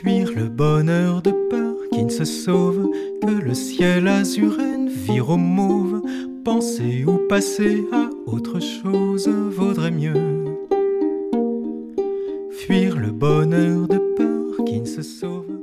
Fuir le bonheur de peur qui ne se sauve, que le ciel azurène vire au mauve. Penser ou passer à autre chose vaudrait mieux. Fuir le bonheur de peur qui ne se sauve.